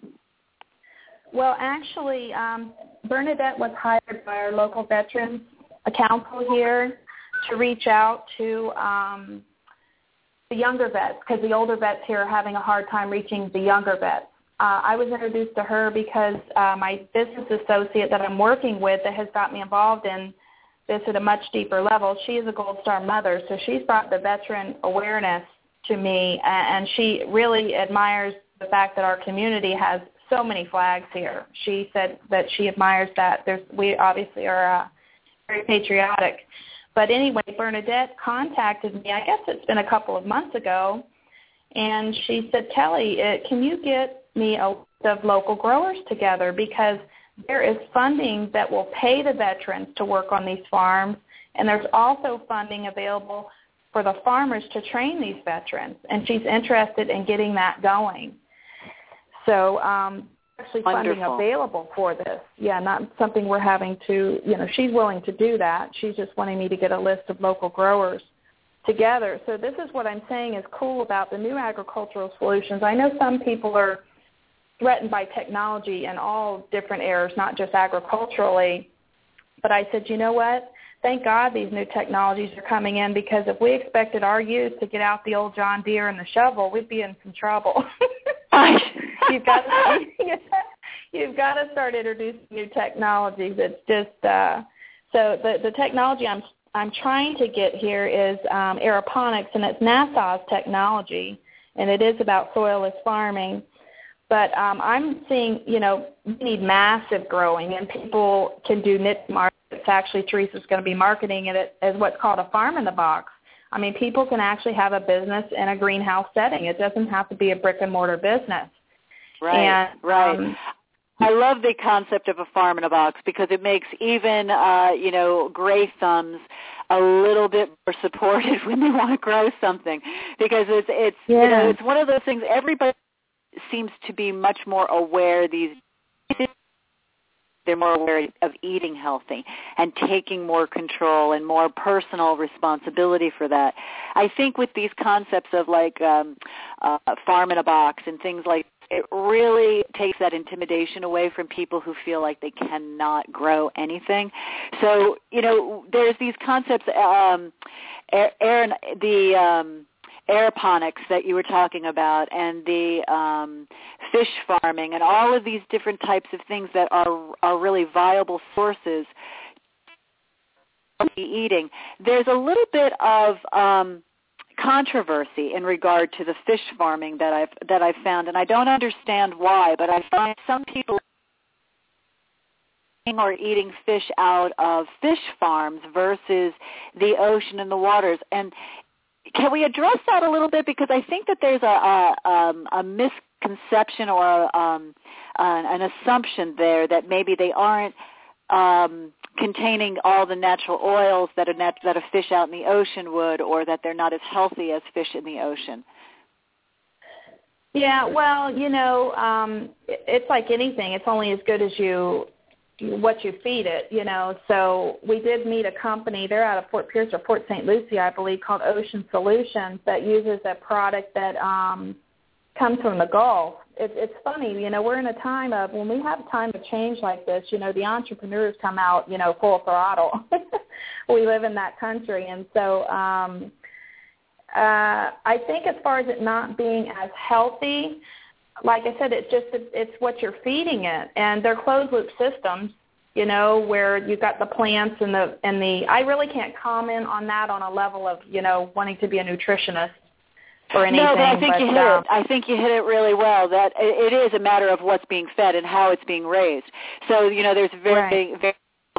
Well, actually, um, Bernadette was hired by our local veterans council here to reach out to um, the younger vets, because the older vets here are having a hard time reaching the younger vets. Uh, I was introduced to her because uh, my business associate that I'm working with that has got me involved in this at a much deeper level, she is a Gold Star mother, so she's brought the veteran awareness to me, and she really admires the fact that our community has so many flags here. She said that she admires that. There's, we obviously are uh, very patriotic. But anyway, Bernadette contacted me, I guess it's been a couple of months ago, and she said, Kelly, uh, can you get me a list of local growers together, because there is funding that will pay the veterans to work on these farms, and there's also funding available for the farmers to train these veterans, and she's interested in getting that going. So um, actually funding Wonderful. available for this. Yeah, not something we're having to, you know, she's willing to do that. She's just wanting me to get a list of local growers together. So this is what I'm saying is cool about the new agricultural solutions. I know some people are threatened by technology in all different areas, not just agriculturally. But I said, you know what? Thank God these new technologies are coming in, because if we expected our youth to get out the old John Deere and the shovel, we'd be in some trouble. you've got to, you've got to start introducing new technologies. It's just uh, so the the technology I'm I'm trying to get here is um, aeroponics, and it's NASA's technology, and it is about soilless farming. But um, I'm seeing, you know, we need massive growing, and people can do niche markets. Actually, Teresa's going to be marketing it as what's called a farm in the box. I mean, people can actually have a business in a greenhouse setting. It doesn't have to be a brick and mortar business. Right, and, right. Um, I love the concept of a farm in a box, because it makes even, uh, you know, gray thumbs a little bit more supported when they want to grow something, because it's, it's yeah. you know, it's one of those things everybody seems to be much more aware these days. They're more aware of eating healthy and taking more control and more personal responsibility for that. I think with these concepts of like um, uh, farm in a box and things like that, it really takes that intimidation away from people who feel like they cannot grow anything. So, you know, there's these concepts, um, Aaron, the um, aeroponics that you were talking about, and the um, fish farming, and all of these different types of things that are are really viable sources of eating. There's a little bit of um, controversy in regard to the fish farming that I've that I've found, and I don't understand why, but I find some people are eating fish out of fish farms versus the ocean and the waters. And can we address that a little bit? Because I think that there's a, a, um, a misconception or a, um, an, an assumption there that maybe they aren't um, containing all the natural oils that a, nat- that a fish out in the ocean would, or that they're not as healthy as fish in the ocean. Yeah, well, you know, um, it's like anything. It's only as good as you what you feed it, you know. So we did meet a company. They're out of Fort Pierce or Port Saint Lucie, I believe, called Ocean Solutions that uses a product that um, comes from the Gulf. It, it's funny, you know, we're in a time of, when we have time of change like this, you know, the entrepreneurs come out, you know, full throttle. We live in that country. And so um, uh, I think as far as it not being as healthy, like I said, it's just it's what you're feeding it, and they're closed loop systems, you know, where you've got the plants and the and the. I really can't comment on that on a level of, you know, wanting to be a nutritionist or anything. No, but I think but, you hit um, it. I think you hit it really well. That it is a matter of what's being fed and how it's being raised. So you know, there's very right. very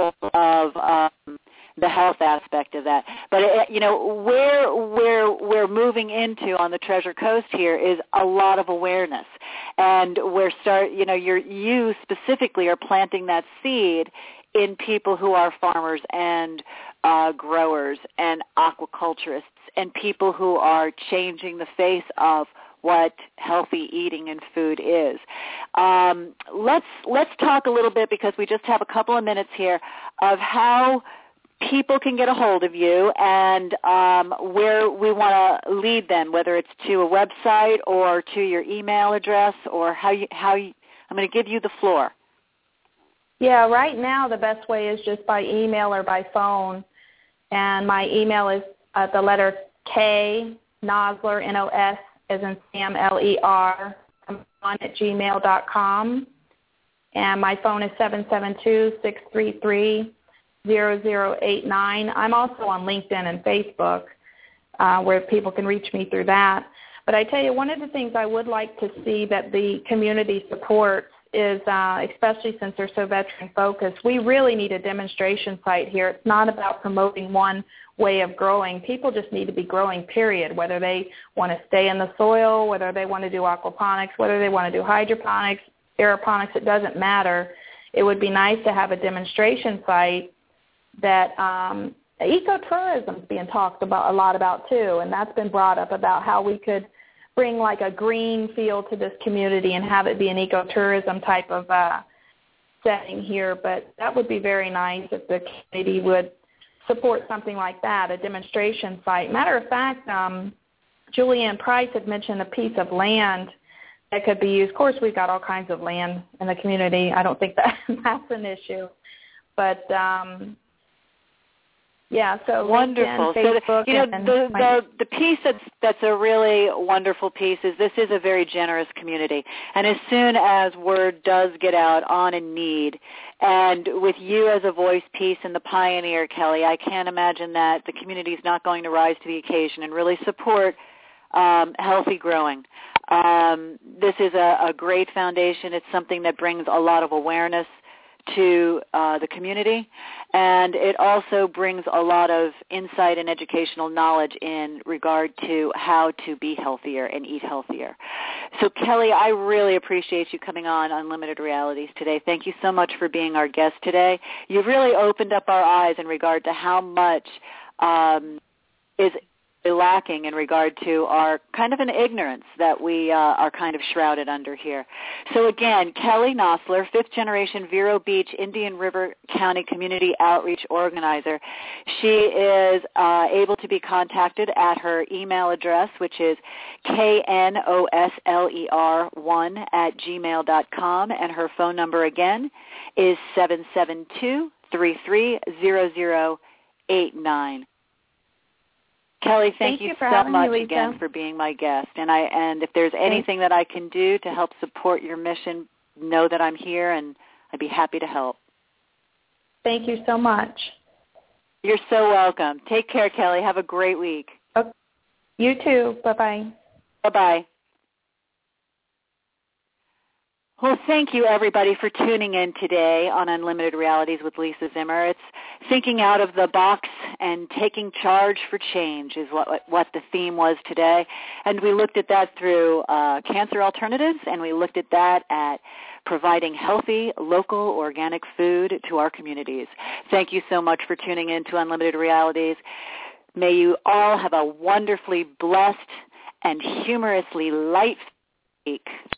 of um, the health aspect of that. But it, you know, where where we're moving into on the Treasure Coast here is a lot of awareness, and we're start. You know, you're you specifically are planting that seed in people who are farmers and uh, growers and aquaculturists and people who are changing the face of what healthy eating and food is. Um, let's let's talk a little bit, because we just have a couple of minutes here, of how people can get a hold of you and um, where we want to lead them, whether it's to a website or to your email address, or how you, how you, I'm going to give you the floor. Yeah, right now the best way is just by email or by phone. And my email is uh, the letter K, Nosler, N O S, as in Sam, L E R, on at gmail dot com. And my phone is seven seven two, six three three, zero zero eight nine. I'm also on LinkedIn and Facebook, uh, where people can reach me through that. But I tell you, one of the things I would like to see that the community supports is, uh, especially since they're so veteran-focused, we really need a demonstration site here. It's not about promoting one way of growing. People just need to be growing, period, whether they want to stay in the soil, whether they want to do aquaponics, whether they want to do hydroponics, aeroponics, it doesn't matter. It would be nice to have a demonstration site that um, ecotourism is being talked about a lot about too, and that's been brought up about how we could bring like a green feel to this community and have it be an ecotourism type of uh, setting here. But that would be very nice if the community would support something like that, a demonstration site. Matter of fact, um, Julianne Price had mentioned a piece of land that could be used. Of course, we've got all kinds of land in the community. I don't think that that's an issue. But um, yeah, so wonderful. LinkedIn, so the, you know, the, the the piece that's that's a really wonderful piece is this is a very generous community, and as soon as word does get out on a need, and with you as a voice piece and the pioneer, Kelly, I can't imagine that the community is not going to rise to the occasion and really support um, healthy growing. Um, this is a, a great foundation. It's something that brings a lot of awareness to uh, the community, and it also brings a lot of insight and educational knowledge in regard to how to be healthier and eat healthier. So, Kelly, I really appreciate you coming on Unlimited Realities today. Thank you so much for being our guest today. You've really opened up our eyes in regard to how much um, is lacking in regard to our kind of an ignorance that we uh, are kind of shrouded under here. So again, Kelly Nosler, fifth generation Vero Beach, Indian River County Community Outreach Organizer. She is uh, able to be contacted at her email address, which is K N O S L E R one at gmail dot com, and her phone number again is seven seven two, three three zero zero eight nine. Kelly, thank, thank you, you so much me, again for being my guest. And I and if there's anything that I can do to help support your mission, know that I'm here, and I'd be happy to help. Thank you so much. You're so welcome. Take care, Kelly. Have a great week. Okay. You too. Bye-bye. Bye-bye. Well, thank you, everybody, for tuning in today on Unlimited Realities with Lisa Zimmer. It's thinking out of the box and taking charge for change is what what the theme was today. And we looked at that through uh, cancer alternatives, and we looked at that at providing healthy, local, organic food to our communities. Thank you so much for tuning in to Unlimited Realities. May you all have a wonderfully blessed and humorously light week.